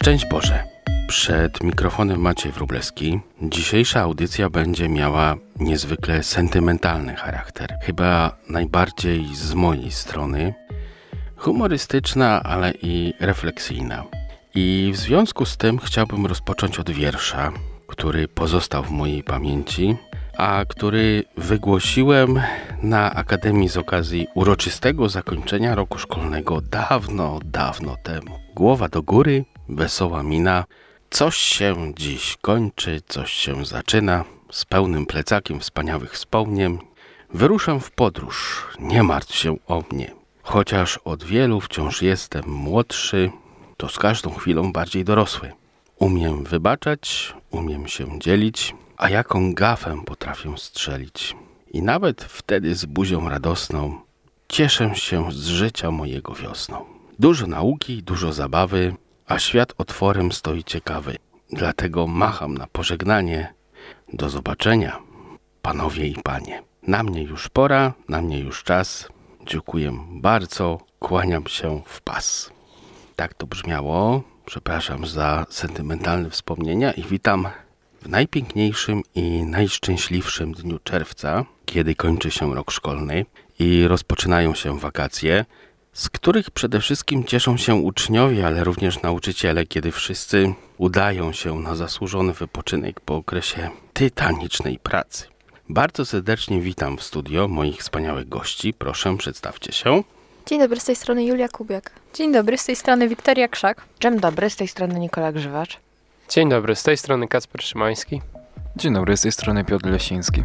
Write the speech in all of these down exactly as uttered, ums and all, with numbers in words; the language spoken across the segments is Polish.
Szczęść Boże! Przed mikrofonem Maciej Wróblewski. Dzisiejsza audycja będzie miała niezwykle sentymentalny charakter. Chyba najbardziej z mojej strony. Humorystyczna, ale i refleksyjna. I w związku z tym chciałbym rozpocząć od wiersza, który pozostał w mojej pamięci, a który wygłosiłem na Akademii z okazji uroczystego zakończenia roku szkolnego dawno, dawno temu. Głowa do góry, wesoła mina, coś się dziś kończy, coś się zaczyna, z pełnym plecakiem wspaniałych wspomnień. Wyruszam w podróż, nie martw się o mnie. Chociaż od wielu wciąż jestem młodszy, to z każdą chwilą bardziej dorosły. Umiem wybaczać, umiem się dzielić, a jaką gafę potrafię strzelić. I nawet wtedy z buzią radosną cieszę się z życia mojego wiosną. Dużo nauki, dużo zabawy, a świat otworem stoi ciekawy. Dlatego macham na pożegnanie. Do zobaczenia, panowie i panie. Na mnie już pora, na mnie już czas. Dziękuję bardzo, kłaniam się w pas. Tak to brzmiało. Przepraszam za sentymentalne wspomnienia i witam w najpiękniejszym i najszczęśliwszym dniu czerwca, kiedy kończy się rok szkolny i rozpoczynają się wakacje, z których przede wszystkim cieszą się uczniowie, ale również nauczyciele, kiedy wszyscy udają się na zasłużony wypoczynek po okresie tytanicznej pracy. Bardzo serdecznie witam w studio moich wspaniałych gości. Proszę, przedstawcie się. Dzień dobry, z tej strony Julia Kubiak. Dzień dobry, z tej strony Wiktoria Krzak. Dzień dobry, z tej strony Nikola Grzywacz. Dzień dobry, z tej strony Kacper Szymański. Dzień dobry, z tej strony Piotr Lesiński.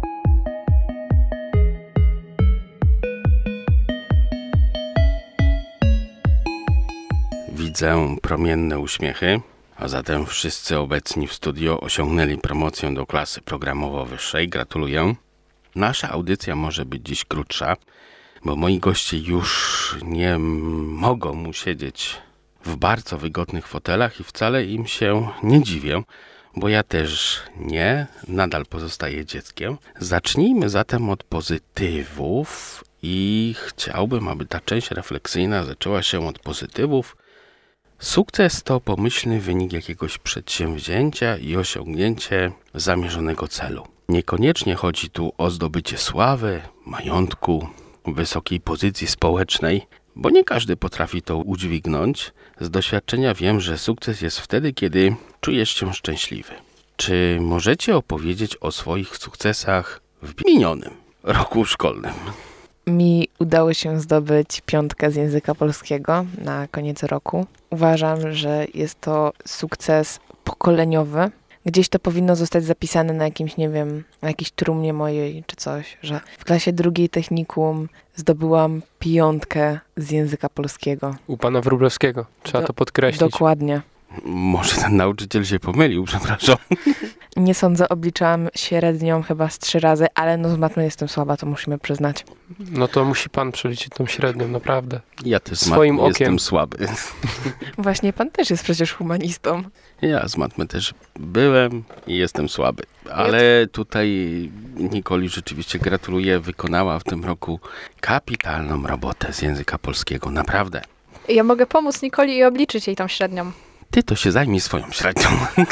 Widzę promienne uśmiechy, a zatem wszyscy obecni w studio osiągnęli promocję do klasy programowo-wyższej. Gratuluję. Nasza audycja może być dziś krótsza, bo moi goście już nie mogą usiedzieć w bardzo wygodnych fotelach i wcale im się nie dziwię, bo ja też nie, nadal pozostaję dzieckiem. Zacznijmy zatem od pozytywów i chciałbym, aby ta część refleksyjna zaczęła się od pozytywów. Sukces to pomyślny wynik jakiegoś przedsięwzięcia i osiągnięcie zamierzonego celu. Niekoniecznie chodzi tu o zdobycie sławy, majątku, wysokiej pozycji społecznej, bo nie każdy potrafi to udźwignąć. Z doświadczenia wiem, że sukces jest wtedy, kiedy czujesz się szczęśliwy. Czy możecie opowiedzieć o swoich sukcesach w minionym roku szkolnym? Mi udało się zdobyć piątkę z języka polskiego na koniec roku. Uważam, że jest to sukces pokoleniowy. Gdzieś to powinno zostać zapisane na jakimś, nie wiem, na jakiejś trumnie mojej czy coś, że w klasie drugiej technikum zdobyłam piątkę z języka polskiego. U pana Wróblewskiego, trzeba Do, to podkreślić. Dokładnie. Może ten nauczyciel się pomylił, przepraszam. Nie sądzę, obliczałam średnią chyba z trzy razy, ale no z matmy jestem słaba, to musimy przyznać. No to musi pan przeliczyć tą średnią, naprawdę. Ja też z Swoim matmy okiem. jestem słaby. Właśnie, pan też jest przecież humanistą. Ja z matmy też byłem i jestem słaby. Ale tutaj Nikoli rzeczywiście gratuluję, wykonała w tym roku kapitalną robotę z języka polskiego, naprawdę. Ja mogę pomóc Nikoli i obliczyć jej tą średnią. Ty to się zajmij swoją średnią.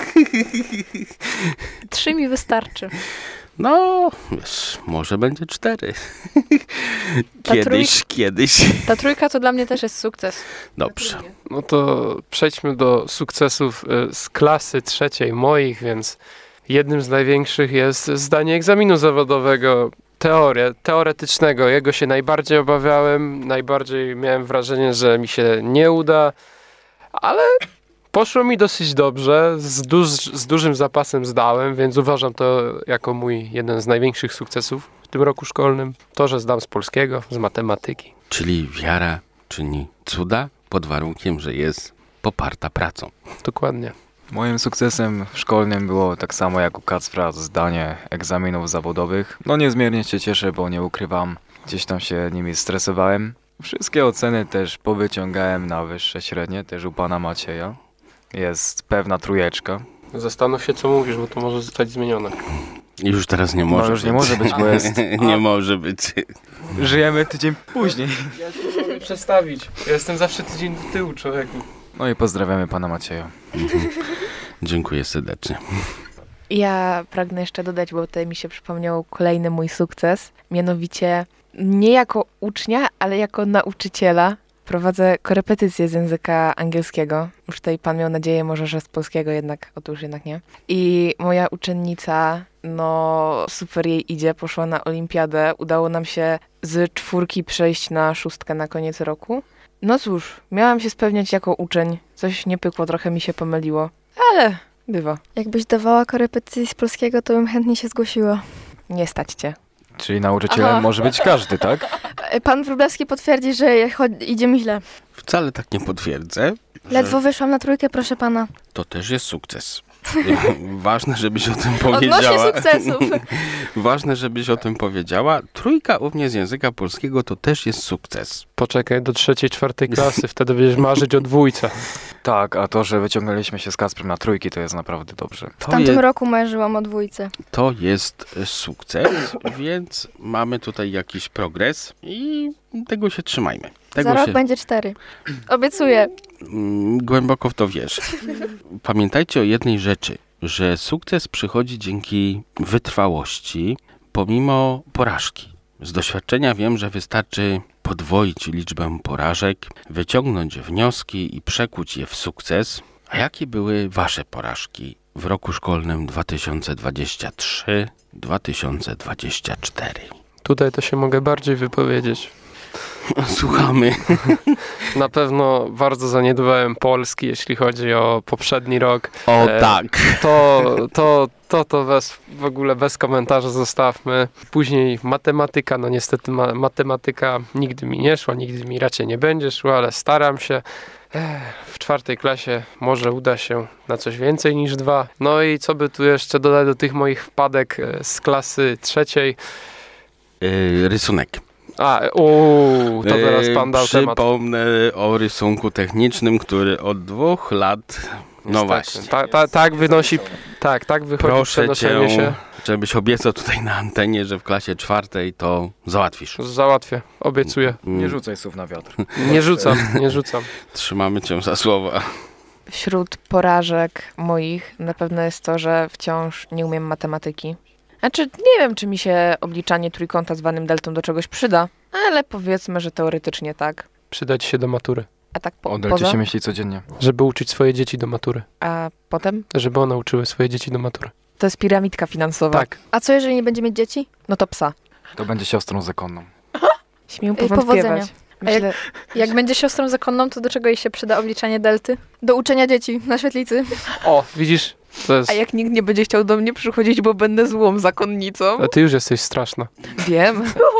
Trzy mi wystarczy. No, wiesz, może będzie cztery. Kiedyś, trój... kiedyś. Ta trójka to dla mnie też jest sukces. Dobrze. No to przejdźmy do sukcesów z klasy trzeciej moich, więc jednym z największych jest zdanie egzaminu zawodowego. Teorię, teoretycznego. Jego się najbardziej obawiałem, najbardziej miałem wrażenie, że mi się nie uda, ale poszło mi dosyć dobrze, z, duż, z dużym zapasem zdałem, więc uważam to jako mój jeden z największych sukcesów w tym roku szkolnym. To, że zdam z polskiego, z matematyki. Czyli wiara czyni cuda pod warunkiem, że jest poparta pracą. Dokładnie. Moim sukcesem szkolnym było tak samo jak u Kacpra zdanie egzaminów zawodowych. No niezmiernie się cieszę, bo nie ukrywam, gdzieś tam się nimi stresowałem. Wszystkie oceny też powyciągałem na wyższe średnie, też u pana Macieja. Jest pewna trójeczka. Zastanów się, co mówisz, bo to może zostać zmienione. Już teraz nie może No już być. nie może być, bo jest... nie może być. Żyjemy tydzień później. Ja się mogę przestawić. Ja jestem zawsze tydzień do tyłu, człowieku. No i pozdrawiamy pana Macieja. Mhm. Dziękuję serdecznie. Ja pragnę jeszcze dodać, bo tutaj mi się przypomniał kolejny mój sukces. Mianowicie nie jako ucznia, ale jako nauczyciela prowadzę korepetycje z języka angielskiego. Już tutaj pan miał nadzieję może, że z polskiego, jednak otóż jednak nie. I moja uczennica, no super jej idzie, poszła na olimpiadę. Udało nam się z czwórki przejść na szóstkę na koniec roku. No cóż, miałam się spełniać jako uczeń. Coś nie pykło, trochę mi się pomyliło. Ale bywa. Jakbyś dawała korepetycji z polskiego, to bym chętnie się zgłosiła. Nie stać cię. Czyli nauczycielem Aha. może być każdy, tak? E, Pan Wróblewski potwierdzi, że cho- idzie mi źle. Wcale tak nie potwierdzę. że Ledwo wyszłam na trójkę, proszę pana. To też jest sukces. Ważne, żebyś o tym Odnośnie powiedziała. sukcesów. Ważne, żebyś o tym powiedziała. Trójka u mnie z języka polskiego to też jest sukces. Poczekaj do trzeciej, czwartej klasy, wtedy będziesz marzyć o dwójce. Tak, a to, że wyciągnęliśmy się z Kasprem na trójki, to jest naprawdę dobrze. W To, tamtym je, roku marzyłam o dwójce. to jest sukces, więc mamy tutaj jakiś progres i tego się trzymajmy. Tego Za rok się, będzie cztery. Obiecuję. mm, głęboko w to wierzę. Pamiętajcie o jednej rzeczy, że sukces przychodzi dzięki wytrwałości, pomimo porażki. Z doświadczenia wiem, że wystarczy podwoić liczbę porażek, wyciągnąć wnioski i przekuć je w sukces. A jakie były wasze porażki w roku szkolnym dwa tysiące dwudziestym trzecim dwa tysiące dwudziestym czwartym? Tutaj to się mogę bardziej wypowiedzieć. Słuchamy. Na pewno bardzo zaniedbałem polski, jeśli chodzi o poprzedni rok. O E, tak. To, to, to, to bez, w ogóle bez komentarza zostawmy. Później matematyka, no niestety ma, matematyka nigdy mi nie szła, nigdy mi raczej nie będzie szła, ale staram się. Ech, w czwartej klasie może uda się na coś więcej niż dwa. No i co by tu jeszcze dodać do tych moich wpadek e, z klasy trzeciej? Yy, rysunek. A, uuu, to teraz pan dał Yy, temat. Przypomnę o rysunku technicznym, który od dwóch lat... No Niestety. właśnie. Ta, ta, tak wynosi, tak, tak wychodzi Proszę przenoszenie cię, się. żebyś obiecał tutaj na antenie, że w klasie czwartej to załatwisz. Załatwię, obiecuję. Mm, Nie rzucaj słów na wiatr. Nie rzucam, nie rzucam. Trzymamy cię za słowa. Wśród porażek moich na pewno jest to, że wciąż nie umiem matematyki. Znaczy, nie wiem, czy mi się obliczanie trójkąta zwanym deltą do czegoś przyda, ale powiedzmy, że teoretycznie tak. Przydać się do matury. A tak po, O delcie poza? się myśli codziennie. Żeby uczyć swoje dzieci do matury. A potem? Żeby one uczyły swoje dzieci do matury. To jest piramidka finansowa. Tak. A co, jeżeli nie będzie mieć dzieci? No to psa. To będzie siostrą zakonną. Śmiem Ej, powątpiewać. powodzenia. Myślę, Jak będzie siostrą zakonną, to do czego jej się przyda obliczanie delty? Do uczenia dzieci na świetlicy. O, widzisz? To jest... a jak nikt nie będzie chciał do mnie przychodzić, bo będę złą zakonnicą? A ty już jesteś straszna. Wiem.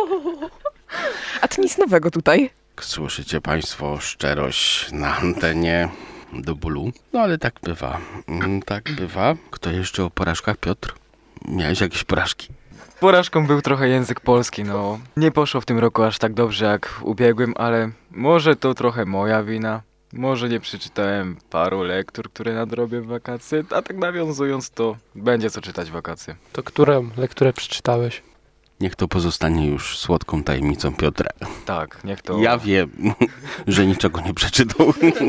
A to nic nowego tutaj. Słyszycie państwo szczerość na antenie do bólu. No ale tak bywa. Mm, Tak bywa. Kto jeszcze o porażkach? Piotr? Miałeś jakieś porażki? Porażką był trochę język polski, no. Nie poszło w tym roku aż tak dobrze jak w ubiegłym, ale może to trochę moja wina. Może nie przeczytałem paru lektur, które nadrobię w wakacje, a tak nawiązując to będzie co czytać w wakacje. To którą lekturę przeczytałeś? Niech to pozostanie już słodką tajemnicą Piotra. Tak, niech to... Ja wiem, że niczego nie przeczytał.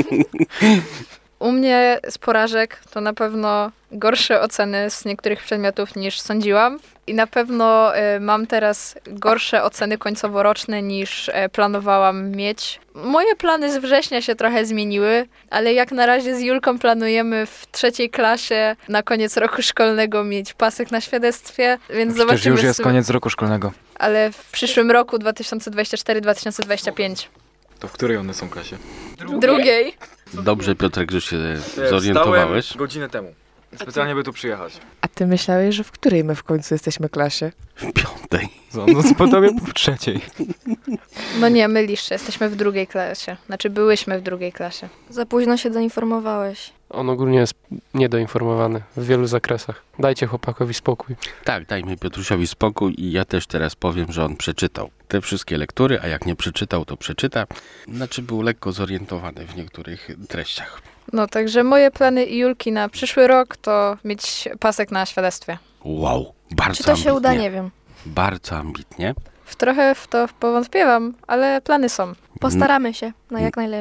U mnie z porażek to na pewno gorsze oceny z niektórych przedmiotów niż sądziłam. I na pewno y, mam teraz gorsze oceny końcoworoczne niż y, planowałam mieć. Moje plany z września się trochę zmieniły, ale jak na razie z Julką planujemy w trzeciej klasie na koniec roku szkolnego mieć pasek na świadectwie, więc Przecież zobaczymy. już jest z- koniec roku szkolnego. Ale w przyszłym roku dwa tysiące dwudziestym czwartym dwa tysiące dwudziestym piątym. To w której one są klasie? Drugiej. Dobrze, Piotrek, że się zorientowałeś. godzinę temu. Specjalnie by tu przyjechać. A ty myślałeś, że w której my w końcu jesteśmy klasie? W piątej. No, po tobie w trzeciej. No nie, mylisz się, jesteśmy w drugiej klasie. Znaczy byłyśmy w drugiej klasie. Za późno się doinformowałeś. On ogólnie jest niedoinformowany w wielu zakresach. Dajcie chłopakowi spokój. Tak, dajmy Piotrusiowi spokój i ja też teraz powiem, że on przeczytał te wszystkie lektury, a jak nie przeczytał, to przeczyta. Znaczy był lekko zorientowany w niektórych treściach. No także moje plany i Julki na przyszły rok to mieć pasek na świadectwie. Wow, bardzo Czy to się ambitnie. uda? Nie wiem. Bardzo ambitnie. W trochę w to powątpiewam, ale plany są. Postaramy się na jak najlepiej.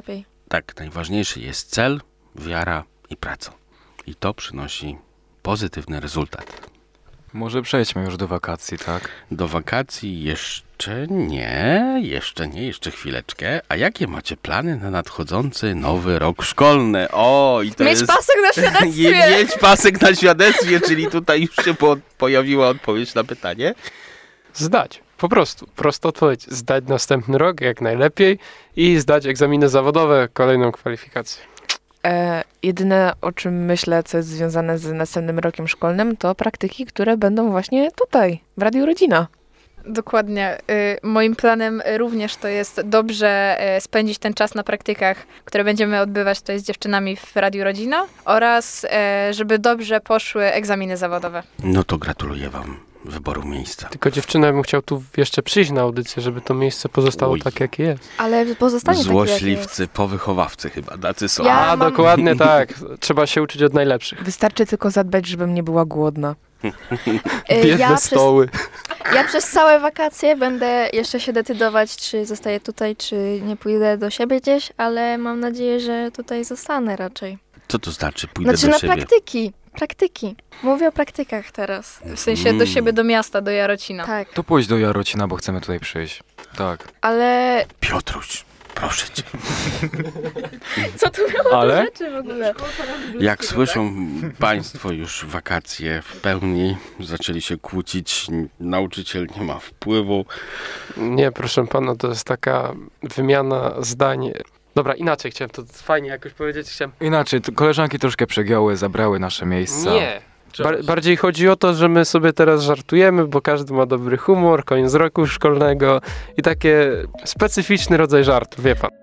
Tak, najważniejszy jest cel, wiara i praca. I to przynosi pozytywny rezultat. Może przejdźmy już do wakacji, tak? Do wakacji jeszcze nie, jeszcze nie, jeszcze chwileczkę. A jakie macie plany na nadchodzący nowy rok szkolny? O, i to Mieć jest... pasek na świadectwie! Mieć pasek na świadectwie, czyli tutaj już się po, pojawiła odpowiedź na pytanie. Zdać. Po prostu. Prosta odpowiedź. Zdać następny rok jak najlepiej i zdać egzaminy zawodowe, kolejną kwalifikację. E, jedyne, o czym myślę, co jest związane z następnym rokiem szkolnym, to praktyki, które będą właśnie tutaj, w Radiu Rodzina. Dokładnie. Y, moim planem również to jest dobrze y, spędzić ten czas na praktykach, które będziemy odbywać tutaj z dziewczynami w Radiu Rodzina oraz y, żeby dobrze poszły egzaminy zawodowe. No to gratuluję wam wyboru miejsca. Tylko dziewczyna bym chciał tu jeszcze przyjść na audycję, żeby to miejsce pozostało Oj. tak, jakie jest. Ale pozostanie takie, jakie jest. Złośliwcy, powychowawcy chyba, tacy są. Ja A, mam- dokładnie tak. Trzeba się uczyć od najlepszych. Wystarczy tylko zadbać, żebym nie była głodna. Y, Biedne ja, przez, stoły. ja przez całe wakacje będę jeszcze się decydować, czy zostaję tutaj, czy nie pójdę do siebie gdzieś, ale mam nadzieję, że tutaj zostanę raczej. Co to znaczy pójdę Znaczy do na siebie? praktyki. Praktyki. Mówię o praktykach teraz. W sensie do Mm. siebie, do miasta, do Jarocina. Tak, To pójdź do Jarocina, bo chcemy tutaj przyjść. Tak. ale Piotruś, proszę cię. co tu miało Ale? do rzeczy w ogóle? Jak słyszą państwo już wakacje w pełni, zaczęli się kłócić, n- nauczyciel nie ma wpływu. Nie, proszę pana, to jest taka wymiana zdań. Dobra, inaczej chciałem to fajnie jakoś powiedzieć. Chciałem... Inaczej, to koleżanki troszkę przegięły, zabrały nasze miejsca. Nie. Bar- bardziej chodzi o to, że my sobie teraz żartujemy, bo każdy ma dobry humor, koniec roku szkolnego i takie specyficzny rodzaj żartu, wie pan.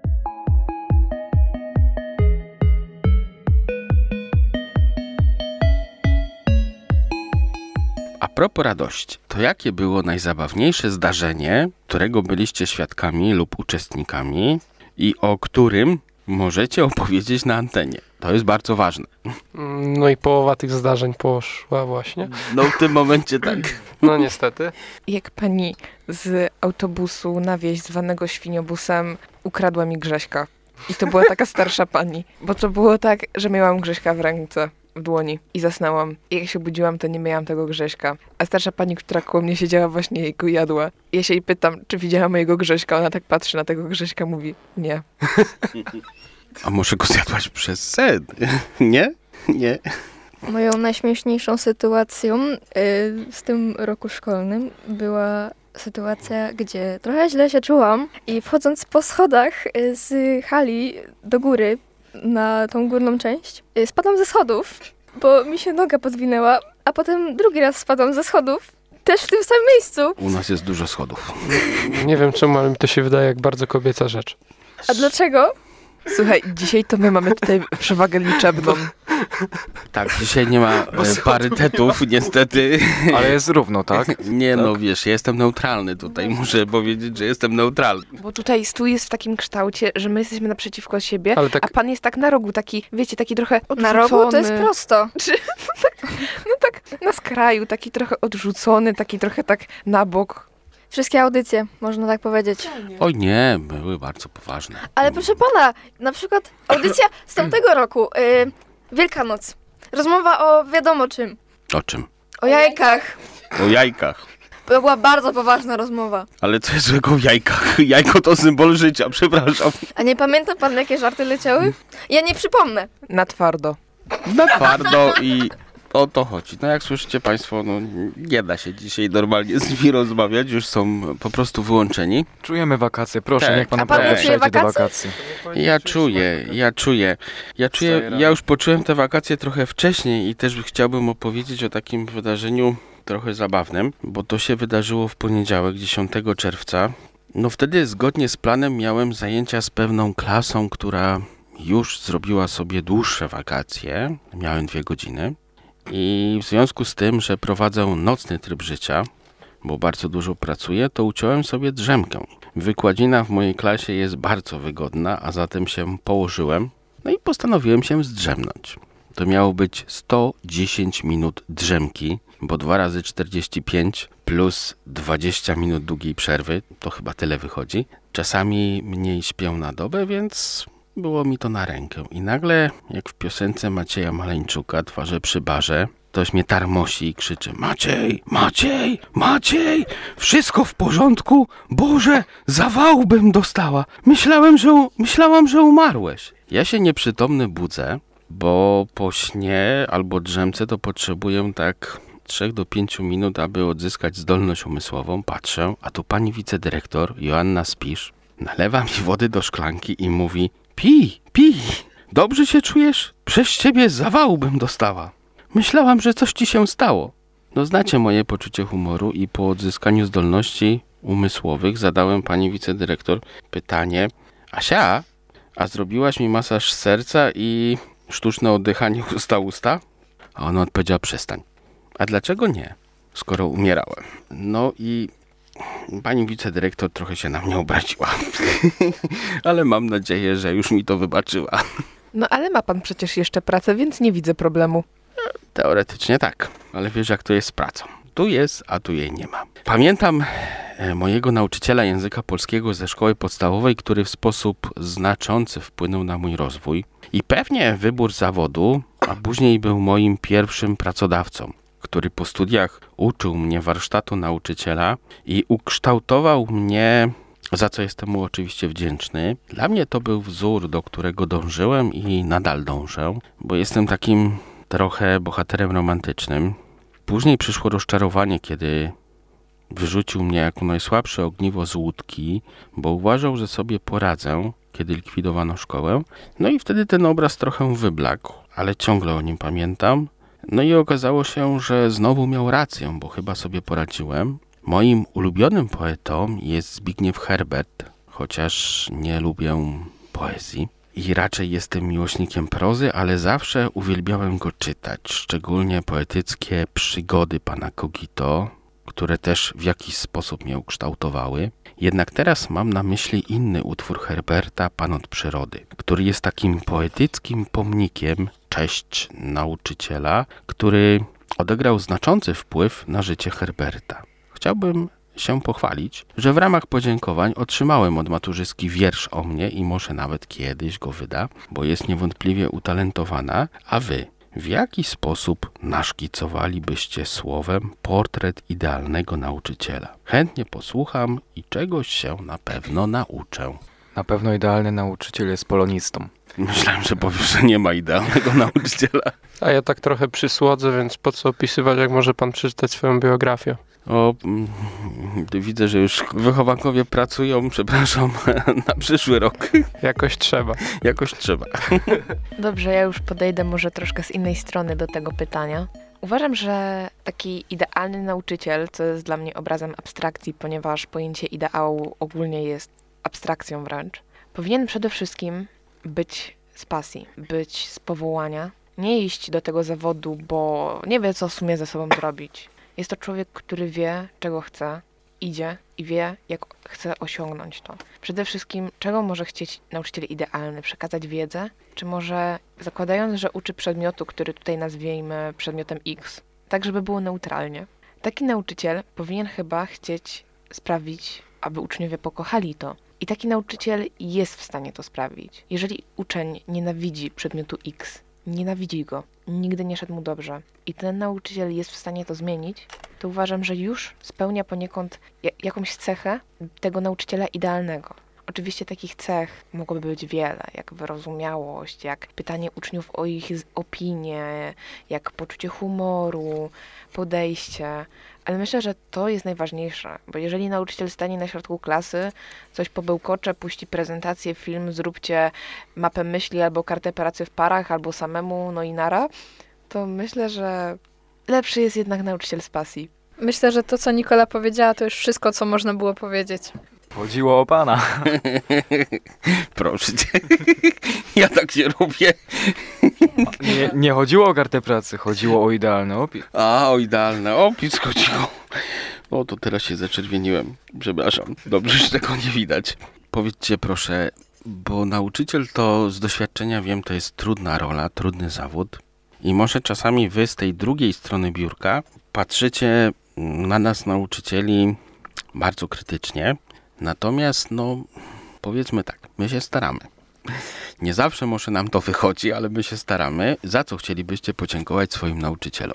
A propos radości, to jakie było najzabawniejsze zdarzenie, którego byliście świadkami lub uczestnikami i o którym możecie opowiedzieć na antenie? To jest bardzo ważne. No i połowa tych zdarzeń poszła właśnie. No w tym momencie tak. No niestety. Jak pani z autobusu na wieś zwanego świniobusem ukradła mi Grześka. I to była taka starsza pani. Bo to było tak, że miałam Grześka w ręce, w dłoni i zasnęłam. I jak się budziłam, to nie miałam tego Grześka. A starsza pani, która koło mnie siedziała, właśnie jej go jadła. I ja się jej pytam, czy widziała mojego Grześka. Ona tak patrzy na tego Grześka, mówi, nie. A może go zjadłaś przez sen? Nie? Nie. Moją najśmieszniejszą sytuacją y, w tym roku szkolnym była sytuacja, gdzie trochę źle się czułam i wchodząc po schodach y, z hali do góry na tą górną część, y, spadłam ze schodów, bo mi się noga podwinęła, a potem drugi raz spadłam ze schodów, też w tym samym miejscu. U nas jest dużo schodów. Nie wiem czemu, ale mi to się wydaje jak bardzo kobieca rzecz. A dlaczego? Słuchaj, dzisiaj to my mamy tutaj przewagę liczebną. Tak, dzisiaj nie ma e, parytetów, niestety. Ale jest równo, tak? Nie no, wiesz, ja jestem neutralny tutaj. Muszę powiedzieć, że jestem neutralny. Bo tutaj stół jest w takim kształcie, że my jesteśmy naprzeciwko siebie, Ale tak a pan jest tak na rogu, taki, wiecie, taki trochę odrzucony. Na rogu to jest prosto. No tak na skraju, taki trochę odrzucony, taki trochę tak na bok. Wszystkie audycje, można tak powiedzieć. Oj nie, były bardzo poważne. Ale proszę pana, na przykład audycja z tamtego roku, y, Wielkanoc. Rozmowa o wiadomo czym. O czym? O jajkach. O jajkach. To była bardzo poważna rozmowa. Ale co jest złego w jajkach? Jajko to symbol życia, przepraszam. A nie pamięta pan, jakie żarty leciały? Ja nie przypomnę. Na twardo. Na twardo i o to chodzi. No jak słyszycie państwo, no nie da się dzisiaj normalnie z nimi rozmawiać, już są po prostu wyłączeni. Czujemy wakacje, proszę, Tak. niech pan A pan naprawdę nie czuje przejdzie do wakacje? wakacji. Ja czuję, ja czuję. Ja czuję, ja już poczułem te wakacje trochę wcześniej i też chciałbym opowiedzieć o takim wydarzeniu trochę zabawnym, bo to się wydarzyło w poniedziałek, dziesiątego czerwca. No wtedy zgodnie z planem miałem zajęcia z pewną klasą, która już zrobiła sobie dłuższe wakacje. Miałem dwie godziny. I w związku z tym, że prowadzę nocny tryb życia, bo bardzo dużo pracuję, to uciąłem sobie drzemkę. Wykładzina w mojej klasie jest bardzo wygodna, a zatem się położyłem, no i postanowiłem się zdrzemnąć. To miało być sto dziesięć minut drzemki, bo dwa razy czterdzieści pięć plus dwadzieścia minut długiej przerwy, to chyba tyle wychodzi. Czasami mniej śpię na dobę, więc było mi to na rękę. I nagle, jak w piosence Macieja Maleńczuka, Twarze przy barze, ktoś mnie tarmosi i krzyczy: Maciej, Maciej, Maciej, wszystko w porządku? Boże, zawału bym dostała. Myślałem, że, u- myślałam, że umarłeś. Ja się nieprzytomny budzę, bo po śnie albo drzemce to potrzebuję tak trzech do pięciu minut, aby odzyskać zdolność umysłową. Patrzę, a tu pani wicedyrektor Joanna Spisz nalewa mi wody do szklanki i mówi: pij, pij, dobrze się czujesz? Przez ciebie zawału bym dostała. Myślałam, że coś ci się stało. No znacie moje poczucie humoru i po odzyskaniu zdolności umysłowych zadałem pani wicedyrektor pytanie: Asia, a zrobiłaś mi masaż serca i sztuczne oddychanie usta-usta? A ona odpowiedziała: przestań. A dlaczego nie, skoro umierałem? No i pani wicedyrektor trochę się na mnie obraziła. Ale mam nadzieję, że już mi to wybaczyła. No ale ma pan przecież jeszcze pracę, więc nie widzę problemu. Teoretycznie tak, ale wiesz, jak to jest z pracą. Tu jest, a tu jej nie ma. Pamiętam e, mojego nauczyciela języka polskiego ze szkoły podstawowej, który w sposób znaczący wpłynął na mój rozwój i pewnie wybór zawodu, a później był moim pierwszym pracodawcą, który po studiach uczył mnie warsztatu nauczyciela i ukształtował mnie, za co jestem mu oczywiście wdzięczny. Dla mnie to był wzór, do którego dążyłem i nadal dążę, bo jestem takim trochę bohaterem romantycznym. Później przyszło rozczarowanie, kiedy wyrzucił mnie jako najsłabsze ogniwo z łódki, bo uważał, że sobie poradzę, kiedy likwidowano szkołę. No i wtedy ten obraz trochę wyblakł, ale ciągle o nim pamiętam. No i okazało się, że znowu miał rację, bo chyba sobie poradziłem. Moim ulubionym poetą jest Zbigniew Herbert, chociaż nie lubię poezji. I raczej jestem miłośnikiem prozy, ale zawsze uwielbiałem go czytać, szczególnie poetyckie przygody pana Kogito, które też w jakiś sposób mnie ukształtowały. Jednak teraz mam na myśli inny utwór Herberta, Pan od przyrody, który jest takim poetyckim pomnikiem cześć nauczyciela, który odegrał znaczący wpływ na życie Herberta. Chciałbym się pochwalić, że w ramach podziękowań otrzymałem od maturzystki wiersz o mnie i może nawet kiedyś go wyda, bo jest niewątpliwie utalentowana. A wy, w jaki sposób naszkicowalibyście słowem portret idealnego nauczyciela? Chętnie posłucham i czegoś się na pewno nauczę. Na pewno idealny nauczyciel jest polonistą. Myślałem, że powiesz, że nie ma idealnego nauczyciela. A ja tak trochę przysłodzę, więc po co opisywać, jak może pan przeczytać swoją biografię? O, mm, widzę, że już wychowankowie pracują, przepraszam, na przyszły rok. Jakoś trzeba. Jakoś trzeba. Dobrze, ja już podejdę może troszkę z innej strony do tego pytania. Uważam, że taki idealny nauczyciel, co jest dla mnie obrazem abstrakcji, ponieważ pojęcie ideału ogólnie jest abstrakcją wręcz, powinien przede wszystkim być z pasji, być z powołania, nie iść do tego zawodu, bo nie wie, co w sumie ze sobą zrobić. Jest to człowiek, który wie, czego chce, idzie i wie, jak chce osiągnąć to. Przede wszystkim, czego może chcieć nauczyciel idealny? Przekazać wiedzę? Czy może, zakładając, że uczy przedmiotu, który tutaj nazwijmy przedmiotem X, tak żeby było neutralnie. Taki nauczyciel powinien chyba chcieć sprawić, aby uczniowie pokochali to. I taki nauczyciel jest w stanie to sprawić. Jeżeli uczeń nienawidzi przedmiotu X, nienawidzi go, nigdy nie szedł mu dobrze i ten nauczyciel jest w stanie to zmienić, to uważam, że już spełnia poniekąd jakąś cechę tego nauczyciela idealnego. Oczywiście takich cech mogłoby być wiele, jak wyrozumiałość, jak pytanie uczniów o ich opinie, jak poczucie humoru, podejście, ale myślę, że to jest najważniejsze, bo jeżeli nauczyciel stanie na środku klasy, coś pobełkocze, puści prezentację, film, zróbcie mapę myśli albo kartę pracy w parach, albo samemu, no i nara, to myślę, że lepszy jest jednak nauczyciel z pasji. Myślę, że to, co Nikola powiedziała, to już wszystko, co można było powiedzieć. Chodziło o pana. Proszę cię. Ja tak się robię. Nie, nie chodziło o kartę pracy, chodziło o idealny opis. A, o idealny opis chodziło. O, to teraz się zaczerwieniłem. Przepraszam. Dobrze, że tego nie widać. Powiedzcie proszę, bo nauczyciel to z doświadczenia wiem, to jest trudna rola, trudny zawód. I może czasami wy z tej drugiej strony biurka patrzycie na nas, nauczycieli, bardzo krytycznie. Natomiast, no, powiedzmy tak, my się staramy. Nie zawsze może nam to wychodzi, ale my się staramy. Za co chcielibyście podziękować swoim nauczycielom?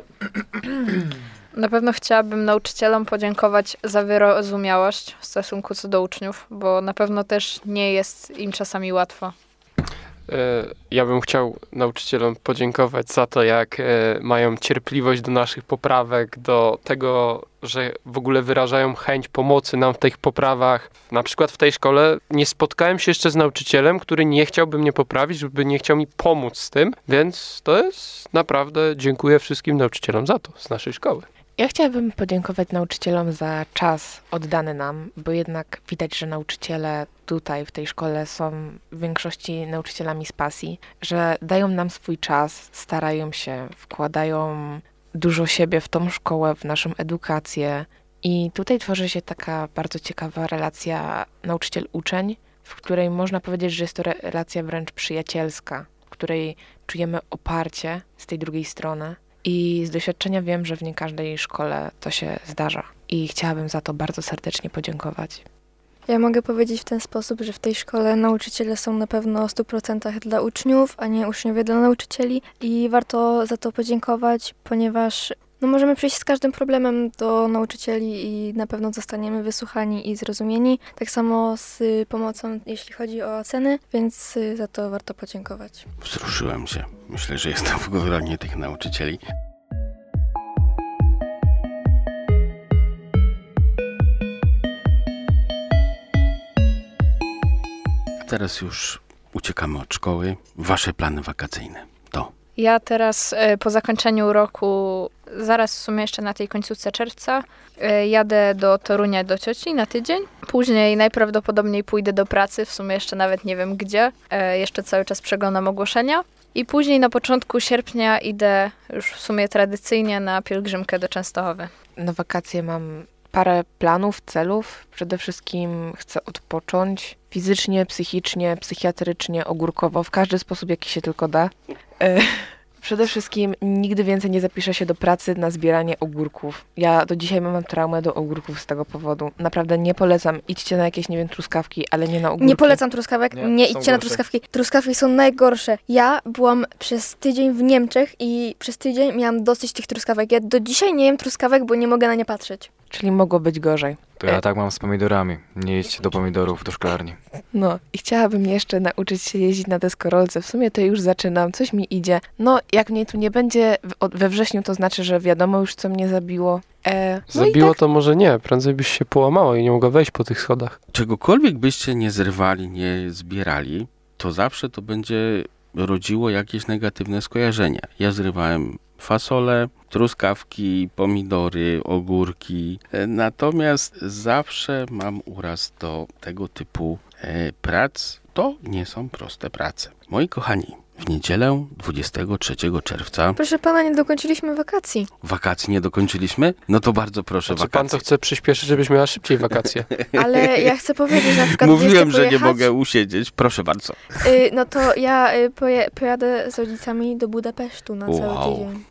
Na pewno chciałabym nauczycielom podziękować za wyrozumiałość w stosunku co do uczniów, bo na pewno też nie jest im czasami łatwo. Ja bym chciał nauczycielom podziękować za to, jak mają cierpliwość do naszych poprawek, do tego, że w ogóle wyrażają chęć pomocy nam w tych poprawach. Na przykład w tej szkole nie spotkałem się jeszcze z nauczycielem, który nie chciałby mnie poprawić, żeby nie chciał mi pomóc z tym, więc to jest naprawdę, dziękuję wszystkim nauczycielom za to z naszej szkoły. Ja chciałabym podziękować nauczycielom za czas oddany nam, bo jednak widać, że nauczyciele tutaj w tej szkole są w większości nauczycielami z pasji, że dają nam swój czas, starają się, wkładają dużo siebie w tą szkołę, w naszą edukację i tutaj tworzy się taka bardzo ciekawa relacja nauczyciel-uczeń, w której można powiedzieć, że jest to relacja wręcz przyjacielska, w której czujemy oparcie z tej drugiej strony. I z doświadczenia wiem, że w nie każdej szkole to się zdarza. I chciałabym za to bardzo serdecznie podziękować. Ja mogę powiedzieć w ten sposób, że w tej szkole nauczyciele są na pewno w stu procentach dla uczniów, a nie uczniowie dla nauczycieli. I warto za to podziękować, ponieważ no, możemy przyjść z każdym problemem do nauczycieli i na pewno zostaniemy wysłuchani i zrozumieni. Tak samo z pomocą, jeśli chodzi o oceny, więc za to warto podziękować. Wzruszyłem się. Myślę, że jestem w gronie tych nauczycieli. A teraz już uciekamy od szkoły. Wasze plany wakacyjne to? Ja teraz y, po zakończeniu roku, zaraz w sumie jeszcze na tej końcówce czerwca, y, jadę do Torunia do cioci na tydzień. Później najprawdopodobniej pójdę do pracy, w sumie jeszcze nawet nie wiem gdzie. Y, jeszcze cały czas przeglądam ogłoszenia. I później na początku sierpnia idę już w sumie tradycyjnie na pielgrzymkę do Częstochowy. Na wakacje mam parę planów, celów. Przede wszystkim chcę odpocząć fizycznie, psychicznie, psychiatrycznie, ogórkowo, w każdy sposób, jaki się tylko da. E, przede wszystkim nigdy więcej nie zapiszę się do pracy na zbieranie ogórków. Ja do dzisiaj mam traumę do ogórków z tego powodu. Naprawdę nie polecam. Idźcie na jakieś, nie wiem, truskawki, ale nie na ogórki. Nie polecam truskawek, nie, nie idźcie gorsze. na truskawki. Truskawki są najgorsze. Ja byłam przez tydzień w Niemczech i przez tydzień miałam dosyć tych truskawek. Ja do dzisiaj nie jem truskawek, bo nie mogę na nie patrzeć. Czyli mogło być gorzej. To ja tak mam z pomidorami. Nie idźcie do pomidorów do szklarni. No i chciałabym jeszcze nauczyć się jeździć na deskorolce. W sumie to już zaczynam, coś mi idzie. No jak mnie tu nie będzie we wrześniu, to znaczy, że wiadomo już, co mnie zabiło. E, no Zabiło i tak, to może nie, prędzej byś się połamała i nie mogła wejść po tych schodach. Czegokolwiek byście nie zrywali, nie zbierali, to zawsze to będzie rodziło jakieś negatywne skojarzenia. Ja zrywałem fasole, truskawki, pomidory, ogórki. Natomiast zawsze mam uraz do tego typu e, prac. To nie są proste prace. Moi kochani, w niedzielę dwudziestego trzeciego czerwca... Proszę pana, nie dokończyliśmy wakacji. Wakacji nie dokończyliśmy? No to bardzo proszę, Czy wakacje. pan to chce przyspieszyć, żebyś miała szybciej wakacje? Ale ja chcę powiedzieć, na przykład Mówiłem, że nie pojechać, mogę usiedzieć. Proszę bardzo. y, no to ja y, poje, pojadę z rodzicami do Budapesztu na cały Wow. tydzień.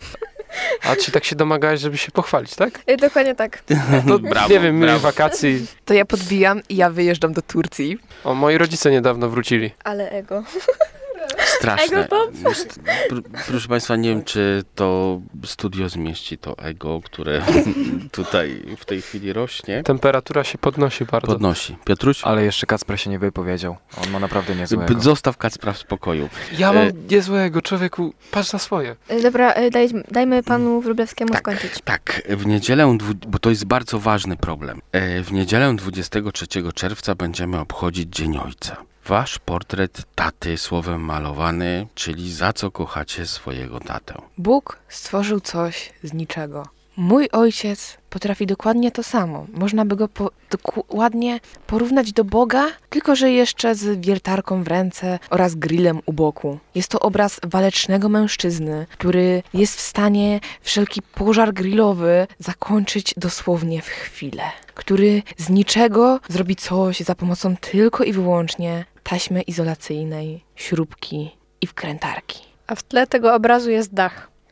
A ci tak się domagałeś, żeby się pochwalić, tak? Y, dokładnie tak. No, Brawo, nie wiem, my brawo. wakacji. to ja podbijam i ja wyjeżdżam do Turcji. O, moi rodzice niedawno wrócili. Ale ego. Straszne. Ego pop? St- pr- Proszę Państwa, nie wiem, czy to studio zmieści to ego, które tutaj w tej chwili rośnie. Temperatura się podnosi bardzo. Podnosi. Piotruś? Ale jeszcze Kacper się nie wypowiedział. On ma naprawdę niezłego. Zostaw Kacpra w spokoju. Ja mam E, niezłego, człowieku, patrz na swoje. Y, dobra, y, daj, dajmy panu Wróblewskiemu Tak. skończyć. Tak, w niedzielę, dwu- bo to jest bardzo ważny problem. E, W niedzielę dwudziestego trzeciego czerwca będziemy obchodzić Dzień Ojca. Wasz portret taty słowem malowany, czyli za co kochacie swojego tatę. Bóg stworzył coś z niczego. Mój ojciec potrafi dokładnie to samo. Można by go po, dokładnie porównać do Boga, tylko że jeszcze z wiertarką w ręce oraz grillem u boku. Jest to obraz walecznego mężczyzny, który jest w stanie wszelki pożar grillowy zakończyć dosłownie w chwilę. Który z niczego zrobi coś za pomocą tylko i wyłącznie taśmy izolacyjnej, śrubki i wkrętarki. A w tle tego obrazu jest dach.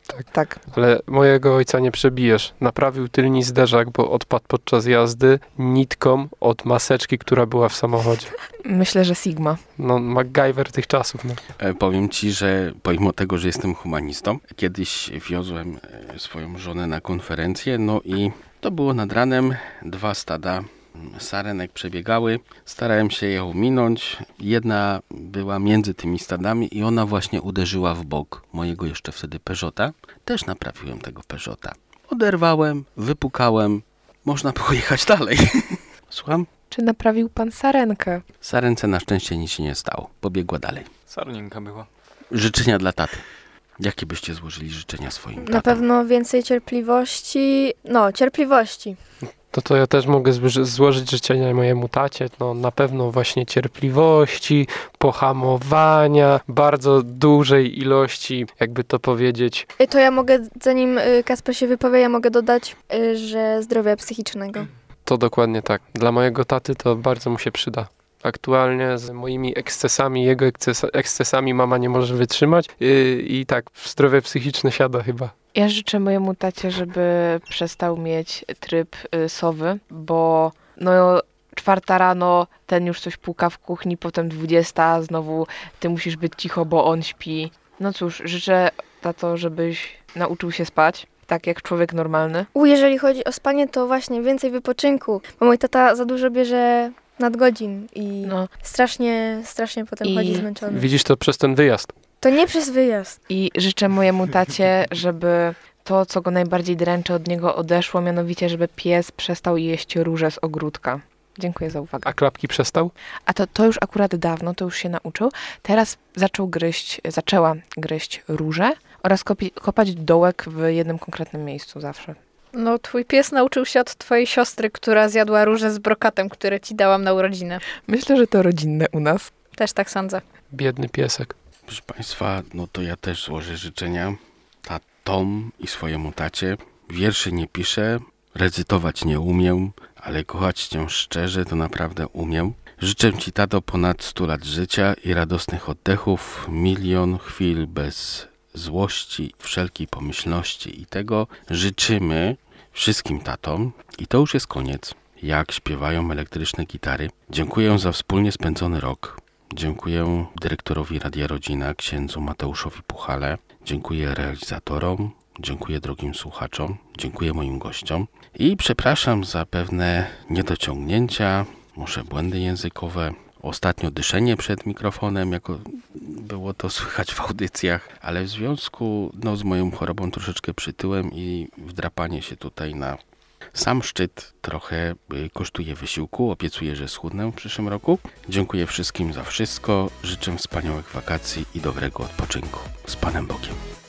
Tak. Tak. Ale mojego ojca nie przebijesz. Naprawił tylni zderzak, bo odpadł podczas jazdy nitką od maseczki, która była w samochodzie. Myślę, że Sigma. No, MacGyver tych czasów. No. E, powiem ci, że pomimo tego, że jestem humanistą, kiedyś wiozłem e, swoją żonę na konferencję, no i to było nad ranem, dwa stada sarenek przebiegały, starałem się je ominąć, jedna była między tymi stadami i ona właśnie uderzyła w bok mojego jeszcze wtedy Peugeota. Też naprawiłem tego Peugeota. Oderwałem, wypukałem, można było jechać dalej. Słucham? Czy naprawił pan sarenkę? Sarence na szczęście nic się nie stało, pobiegła dalej. Sarninka była. Życzenia dla taty. Jakie byście złożyli życzenia swoim tatom? Na pewno więcej cierpliwości. No, cierpliwości. To to ja też mogę złoży- złożyć życzenia mojemu tacie. No, na pewno właśnie cierpliwości, pohamowania, bardzo dużej ilości, jakby to powiedzieć. Y, To ja mogę, zanim y, Kasper się wypowie, ja mogę dodać, y, że zdrowia psychicznego. To dokładnie tak. Dla mojego taty to bardzo mu się przyda. Aktualnie z moimi ekscesami, jego eksces- ekscesami mama nie może wytrzymać yy, i tak zdrowie psychiczne siada chyba. Ja życzę mojemu tacie, żeby przestał mieć tryb y, sowy, bo no czwarta rano, ten już coś puka w kuchni, potem dwudziesta, znowu ty musisz być cicho, bo on śpi. No cóż, życzę, tato, żebyś nauczył się spać, tak jak człowiek normalny. U, jeżeli chodzi o spanie, to właśnie więcej wypoczynku, bo mój tata za dużo bierze nadgodzin i No. strasznie, strasznie potem I chodzi zmęczony. Widzisz to przez ten wyjazd. To nie przez wyjazd. I życzę mojemu tacie, żeby to, co go najbardziej dręczy, od niego odeszło, mianowicie, żeby pies przestał jeść róże z ogródka. Dziękuję za uwagę. A klapki przestał? A to, to już akurat dawno, to już się nauczył. Teraz zaczął gryźć, zaczęła gryźć róże oraz kopi, kopać dołek w jednym konkretnym miejscu zawsze. No, twój pies nauczył się od twojej siostry, która zjadła róże z brokatem, które ci dałam na urodziny. Myślę, że to rodzinne u nas. Też tak sądzę. Biedny piesek. Proszę Państwa, no to ja też złożę życzenia tatom i swojemu tacie. Wierszy nie piszę, recytować nie umiem, ale kochać Cię szczerze to naprawdę umiem. Życzę Ci, tato, ponad stu lat życia i radosnych oddechów, milion chwil bez złości, wszelkiej pomyślności i tego życzymy wszystkim tatom. I to już jest koniec, jak śpiewają elektryczne gitary. Dziękuję za wspólnie spędzony rok. Dziękuję dyrektorowi Radia Rodzina, księdzu Mateuszowi Puchale. Dziękuję realizatorom. Dziękuję drogim słuchaczom. Dziękuję moim gościom. I przepraszam za pewne niedociągnięcia, może błędy językowe. Ostatnio dyszenie przed mikrofonem, jako było to słychać w audycjach, ale w związku no, z moją chorobą troszeczkę przytyłem i wdrapanie się tutaj na sam szczyt trochę kosztuje wysiłku. Obiecuję, że schudnę w przyszłym roku. Dziękuję wszystkim za wszystko. Życzę wspaniałych wakacji i dobrego odpoczynku. Z Panem Bogiem.